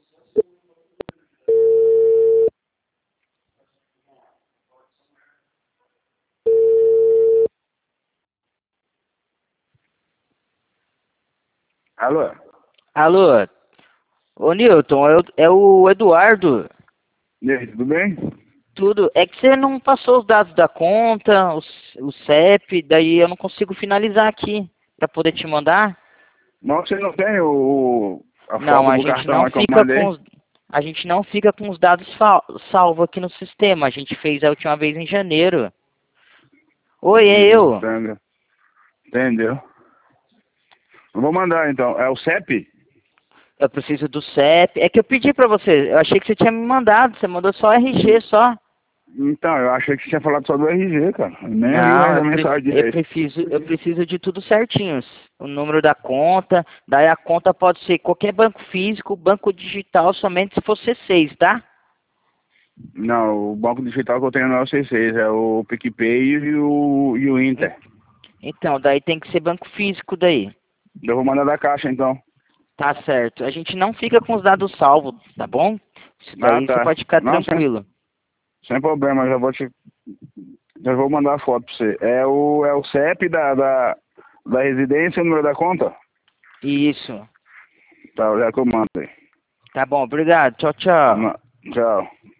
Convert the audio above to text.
Alô? Alô? Ô Nilton, é o Eduardo. E aí, tudo bem? Tudo. É que você não passou os dados da conta, o CEP, daí eu não consigo finalizar aqui pra poder te mandar. Mas você não tem a Não, foto a do gente cartão não lá que eu fica com mandei? os, a gente não fica com os dados salvos aqui no sistema. A gente fez a última vez em janeiro. Oi, é eu. Entendeu? Entendeu? Eu vou mandar então. É o CEP? Eu preciso do CEP. É que eu pedi pra você. Eu achei que você tinha me mandado. Você mandou só RG só. Então, eu achei que você tinha falado só do RG, cara. Eu nem vi Não, mais a mensagem direito. eu preciso de tudo certinho. O número da conta, daí a conta pode ser qualquer banco físico, banco digital, somente se for C6, tá? Não, o banco digital que eu tenho não é o C6, é o PicPay e o En- Inter. Então, daí tem que ser banco físico daí. Eu vou mandar da caixa então. Tá certo. A gente não fica com os dados salvos, tá bom? Isso Ah, daí você tá. pode ficar Não, tranquilo. sem problema, já vou mandar a foto pra você. É o CEP da residência e o número da conta? Isso. Tá, já que eu mando aí. Tá bom, obrigado. Tchau, tchau. Tchau.